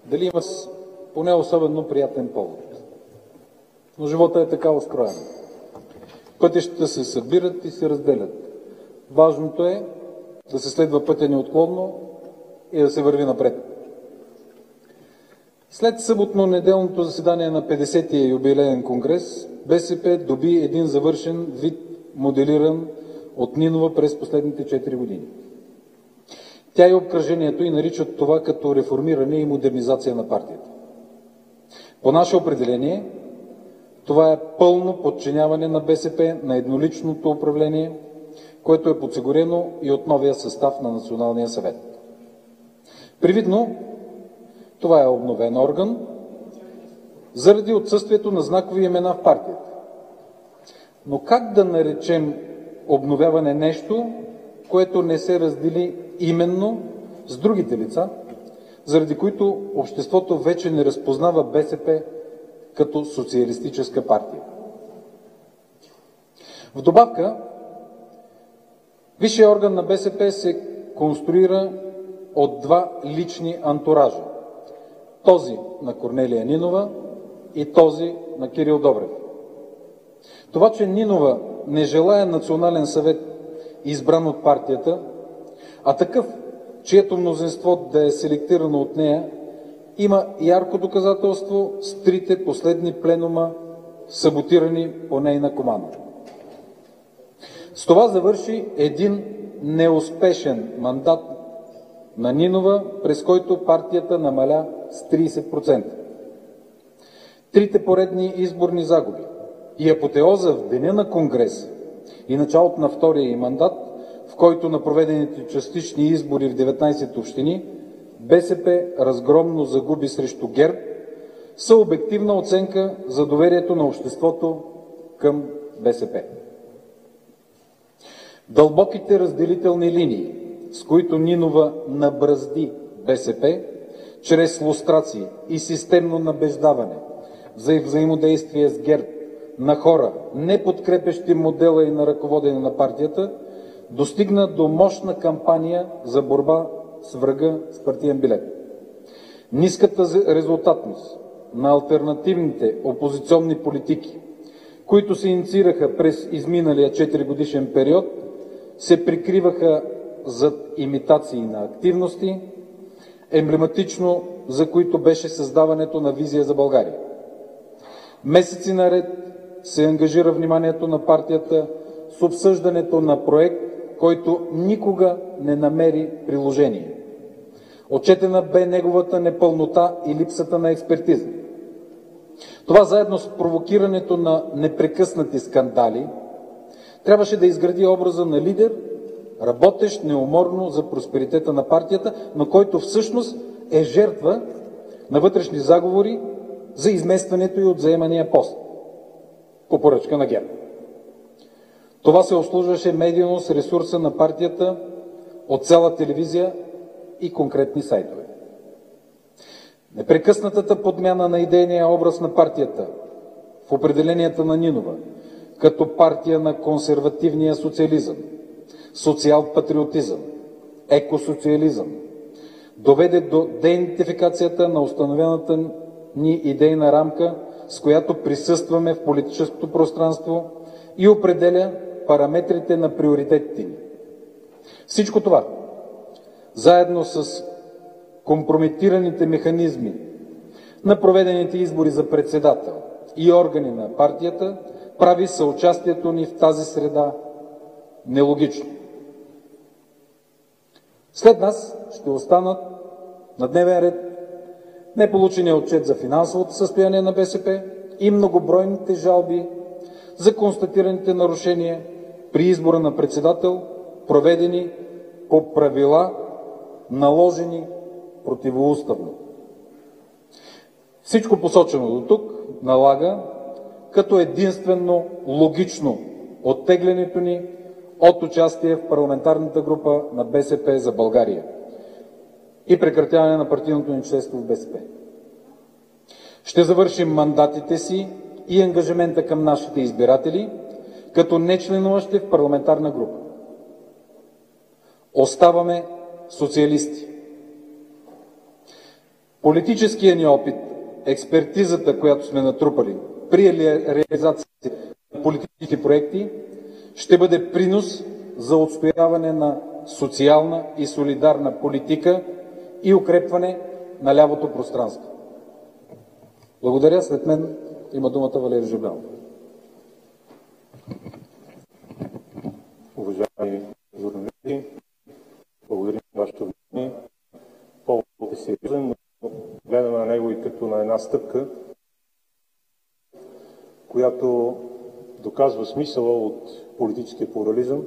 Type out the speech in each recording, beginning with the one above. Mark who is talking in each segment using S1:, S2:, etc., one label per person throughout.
S1: дали има поне особено приятен повод. Но живота е така устроен. Пътищата се събират и се разделят. Важното е да се следва пътя неотклонно и да се върви напред. След съботно-неделното заседание на 50-я юбилеен конгрес, БСП доби един завършен вид, моделиран от Нинова през последните 4 години. Тя и обкръжението й наричат това като реформиране и модернизация на партията. По наше определение, това е пълно подчиняване на БСП на едноличното управление, което е подсигурено и от новия състав на Националния съвет. Привидно, това е обновен орган, заради отсъствието на знакови имена в партията. Но как да наречем обновяване нещо, което не се раздели именно с другите лица, заради които обществото вече не разпознава БСП като социалистическа партия? В добавка, висшият орган на БСП се конструира от два лични антуража. Този на Корнелия Нинова и този на Кирил Добрев. Това, че Нинова не желае Национален съвет, избран от партията, а такъв, чието мнозинство да е селектирано от нея, има ярко доказателство с трите последни пленума, саботирани по нейна команда. С това завърши един неуспешен мандат на Нинова, през който партията намаля с 30%. Трите поредни изборни загуби и апотеоза в деня на конгрес и началото на втория й мандат, в който на проведените частични избори в 19 общини БСП разгромно загуби срещу ГЕРБ, са обективна оценка за доверието на обществото към БСП. Дълбоките разделителни линии, с които Нинова набразди БСП, чрез лустрации и системно набеждаване за взаимодействие с ГЕРБ на хора, не подкрепящи модела и на ръководене на партията, достигна до мощна кампания за борба с врага с партиен билет. Ниската резултатност на алтернативните опозиционни политики, които се инициираха през изминалия 4-годишен период, се прикриваха зад имитации на активности, емблематично за които беше създаването на Визия за България. Месеци наред се ангажира вниманието на партията с обсъждането на проект, който никога не намери приложение. Отчетена бе неговата непълнота и липсата на експертиза. Това заедно с провокирането на непрекъснати скандали трябваше да изгради образа на лидер, работещ неуморно за просперитета на партията, но който всъщност е жертва на вътрешни заговори за изместването й от заемания пост по поръчка на ГЕРБ. Това се обслужваше медийно с ресурса на партията от цяла телевизия и конкретни сайтове. Непрекъснатата подмяна на идейния образ на партията в определенията на Нинова като партия на консервативния социализъм, социал-патриотизъм, екосоциализъм, доведе до деидентификацията на установената ни идейна рамка, с която присъстваме в политическото пространство и определя параметрите на приоритетите ни. Всичко това, заедно с компрометираните механизми на проведените избори за председател и органи на партията, прави съучастието ни в тази среда нелогично. След нас ще останат на дневен ред неполучения отчет за финансовото състояние на БСП и многобройните жалби за констатираните нарушения при избора на председател, проведени по правила, наложени противоуставно. Всичко посочено до тук налага като единствено логично оттеглянето ни от участие в парламентарната група на БСП за България и прекратяване на партийното ни членство в БСП. Ще завършим мандатите си и ангажимента към нашите избиратели, като нечленуващи в парламентарна група. Оставаме социалисти. Политическия ни опит, експертизата, която сме натрупали при реализацията на политически проекти, ще бъде принос за отстояване на социална и солидарна политика и укрепване на лявото пространство. Благодаря. След мен има думата Валери Жаблянов.
S2: Уважаеми журналисти, благодарим за вашето внимание. Поводът е сериозен, но гледаме на него и като на една стъпка, която доказва смисъла от политическия плурализъм,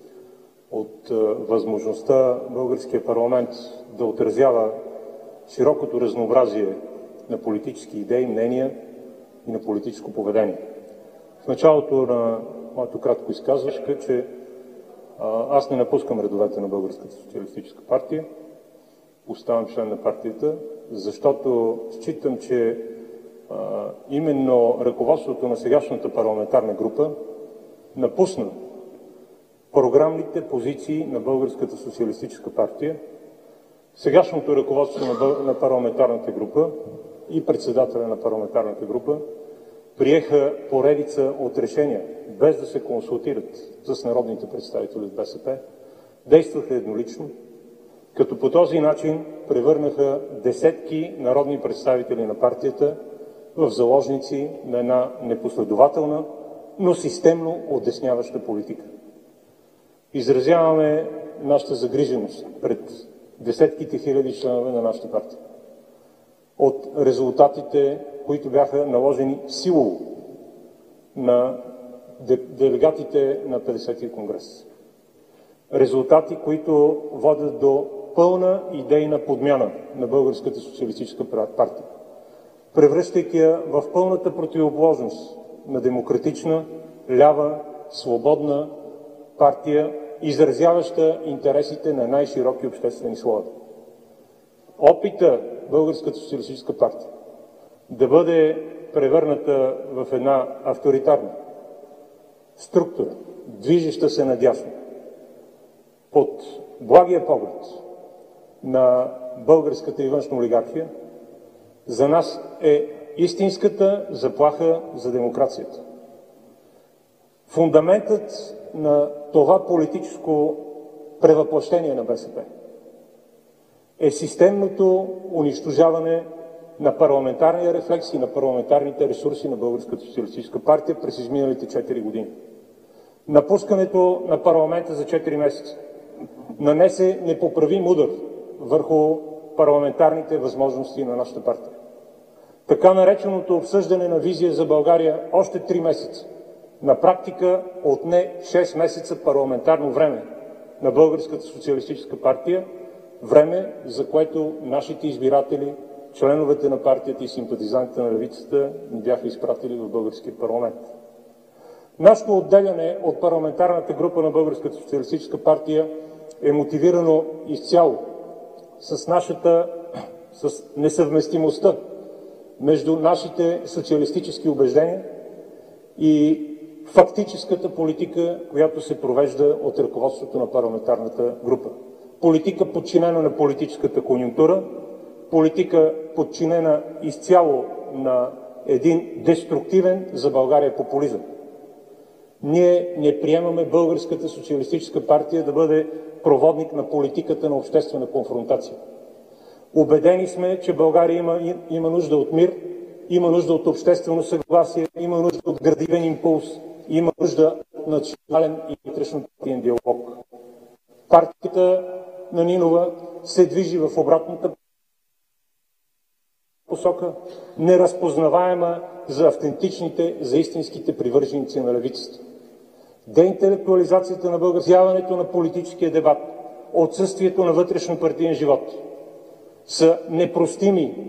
S2: от възможността българския парламент да отразява широкото разнообразие на политически идеи, мнения и на политическо поведение. В началото на моето кратко изказване, че аз не напускам редовете на Българската социалистическа партия, оставам член на партията, защото считам, че именно ръководството на сегашната парламентарна група напусна програмните позиции на Българската социалистическа партия. Сегашното ръководство на парламентарната група и председателя на парламентарната група приеха поредица от решения, без да се консултират с народните представители от БСП, действаха еднолично, като по този начин превърнаха десетки народни представители на партията в заложници на една непоследователна, но системно отдесняваща политика. Изразяваме нашата загриженост пред десетките хиляди членове на нашата партия от резултатите, които бяха наложени силово на делегатите на 50-ти конгрес. Резултати, които водят до пълна идейна подмяна на Българската социалистическа партия, превръщайки я в пълната противоположност на демократична, лява, свободна партия, изразяваща интересите на най-широки обществени слоеве. Опита Българската социалистическа партия да бъде превърната в една авторитарна структура, движеща се надясно, под благия поглед на българската и външна олигархия, за нас е истинската заплаха за демокрацията. Фундаментът на това политическо превъплъщение на БСП е системното унищожаване на парламентарния рефлекс и на парламентарните ресурси на Българската социалистическа партия през изминалите 4 години. Напускането на парламента за 4 месеца нанесе непоправим удар върху парламентарните възможности на нашата партия. Така нареченото обсъждане на визия за България още 3 месеца на практика отне 6 месеца парламентарно време на Българската социалистическа партия, време, за което нашите избиратели, членовете на партията и симпатизантите на левицата ни бяха изпратили в българския парламент. Нашето отделяне от парламентарната група на Българската социалистическа партия е мотивирано изцяло с несъвместимостта между нашите социалистически убеждения и фактическата политика, която се провежда от ръководството на парламентарната група. Политика, подчинена на политическата конюнктура, политика, подчинена изцяло на един деструктивен за България популизъм. Ние не приемаме Българската социалистическа партия да бъде проводник на политиката на обществена конфронтация. Убедени сме, че България има нужда от мир, има нужда от обществено съгласие, има нужда от градивен импулс, има нужда от национален и вътрешно-партиен диалог. Партията на Нинова се движи в обратната посока, неразпознаваема за автентичните, за истинските привърженици на левицата. Деинтелектуализацията на българското, на политическия дебат, отсъствието на вътрешно-партиен живот са непростими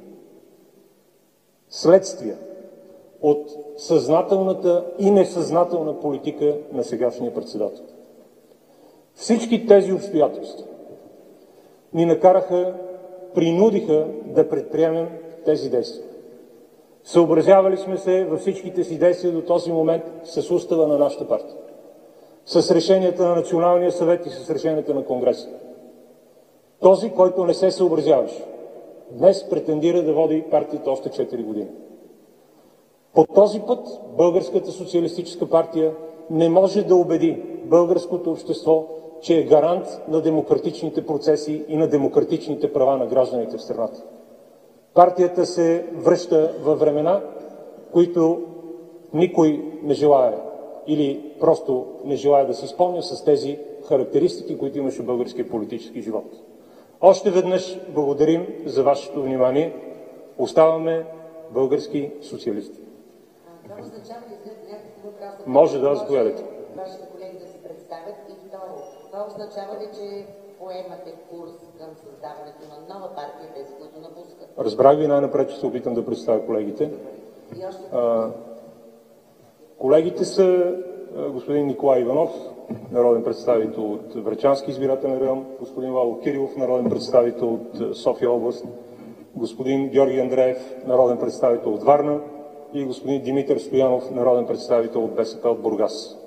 S2: следствия от съзнателната и несъзнателна политика на сегашния председател. Всички тези обстоятелства ни принудиха да предприемем тези действия. Съобразявали сме се във всичките си действия до този момент с устава на нашата партия, с решенията на Националния съвет и с решенията на Конгреса. Този, който не се съобразяваше днес претендира да води партията още 4 години. По този път Българската социалистическа партия не може да убеди българското общество, че е гарант на демократичните процеси и на демократичните права на гражданите в страната. Партията се връща във времена, които никой не желае или просто не желая да си спомня с тези характеристики, които имаше българския политически живот. Още веднъж благодарим за вашето внимание. Оставаме български социалисти.
S3: Това означава ли някакъв въпрос?
S2: Може да заповядате.
S3: Вашите колеги да се представят. И второ, това означава ли, че поемате курс към създаването на нова партия, тези, които напускат?
S2: Разбрах ви най-напред, че се опитам да представя колегите.
S3: И още...
S2: Колегите са господин Николай Иванов, народен представител от Врачански избирателен район, господин Лало Кирилов, народен представител от София област, господин Георги Андреев, народен представител от Варна и господин Димитър Стоянов, народен представител от БСП от Бургас.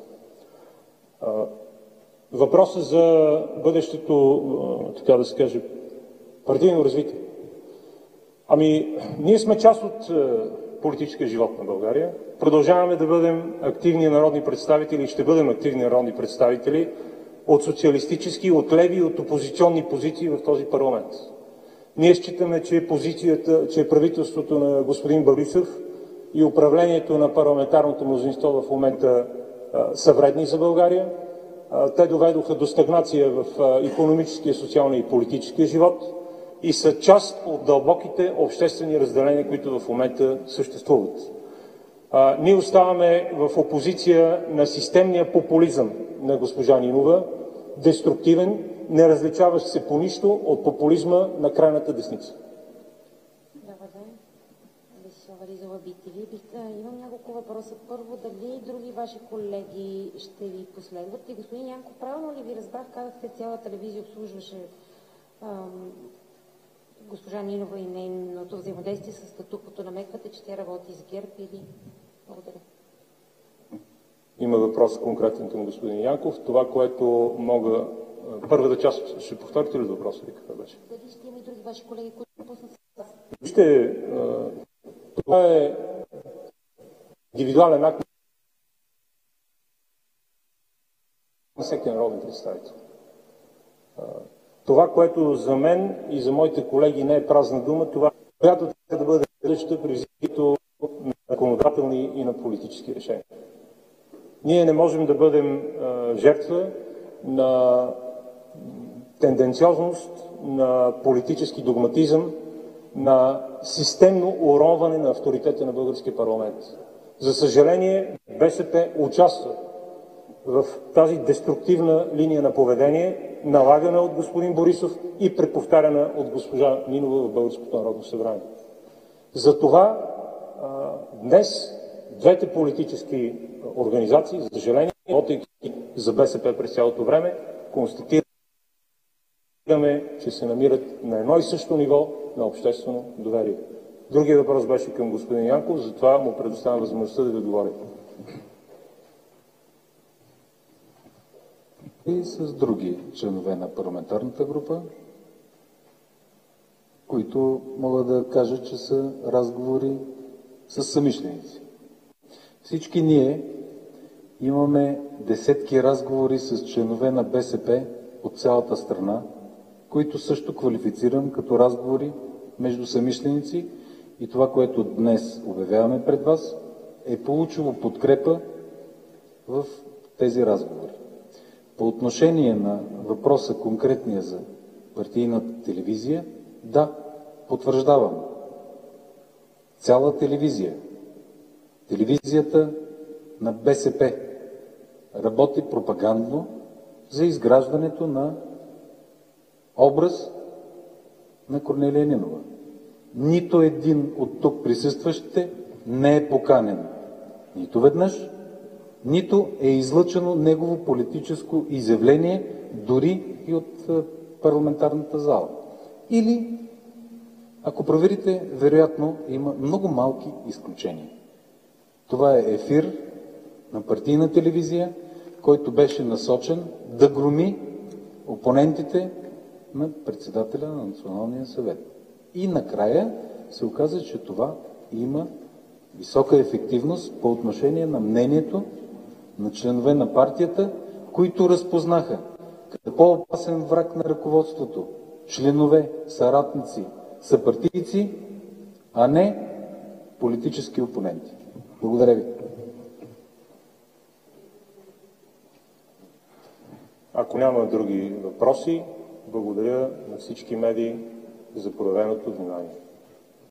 S2: Въпросът за бъдещето, така да се каже, партийно развитие. Ние сме част от политическия живот на България. Продължаваме да бъдем активни народни представители и ще бъдем активни народни представители от социалистически, от леви и от опозиционни позиции в този парламент. Ние считаме, че правителството на господин Борисов и управлението на парламентарното мнозинство в момента са вредни за България. Те доведоха до стагнация в икономическия, социалния и политическия живот и са част от дълбоките обществени разделения, които в момента съществуват. Ние оставаме в опозиция на системния популизъм на госпожа Нинова, деструктивен, не различаващ се по нищо от популизма на крайната десница.
S4: Добър ден. Вализова BTV. Имам няколко въпроса. Първо, дали други ваши колеги ще ви последват? И господин Янков, правилно ли ви разбрах, казахте, цяла телевизия обслужваше госпожа Нинова и нейното взаимодействие с статуквото. Намеквате, че тя работи с ГЕРБ или... Благодаря.
S2: Има въпрос конкретен към господин Янков. Това, което мога... Първата част, ще повторите ли въпроса ви? Каква беше?
S4: Дали ще има и други ваши колеги, които напуснат с вас?
S2: Вижте, това е индивидуален акт на всеки народен представител. Това, което за мен и за моите колеги не е празна дума, това която трябва да бъде следваща при взимането на законодателни и на политически решения. Ние не можем да бъдем жертва на тенденциозност, на политически догматизъм, на системно уронване на авторитета на българския парламент. За съжаление, БСП участва в тази деструктивна линия на поведение, налагана от господин Борисов и преповтаряна от госпожа Нинова в Българското народно събрание. Затова днес двете политически организации, за съжаление, работейки за БСП през цялото време, констатираме, че се намират на едно и също ниво на обществено доверие. Другия въпрос беше към господин Янков, затова му предоставям възможността да ви отговоря.
S1: И с други членове на парламентарната група, които мога да кажа, че са разговори с съмишленици. Всички ние имаме десетки разговори с членове на БСП от цялата страна, които също квалифицирам като разговори между съмишленици и това, което днес обявяваме пред вас, е получило подкрепа в тези разговори. По отношение на въпроса конкретния за партийната телевизия, да, потвърждавам. Цяла телевизия, телевизията на БСП, работи пропагандно за изграждането на образ на Корнелия Нинова. Нито един от тук присъстващите не е поканен нито веднъж, нито е излъчено негово политическо изявление, дори и от парламентарната зала. Или, ако проверите, вероятно има много малки изключения. Това е ефир на партийна телевизия, който беше насочен да громи опонентите на председателя на Националния съвет. И накрая се оказа, че това има висока ефективност по отношение на мнението на членове на партията, които разпознаха като по-опасен враг на ръководството членове, съратници, съпартийци, а не политически опоненти. Благодаря ви.
S2: Ако няма други въпроси, благодаря на всички медии за проявеното внимание.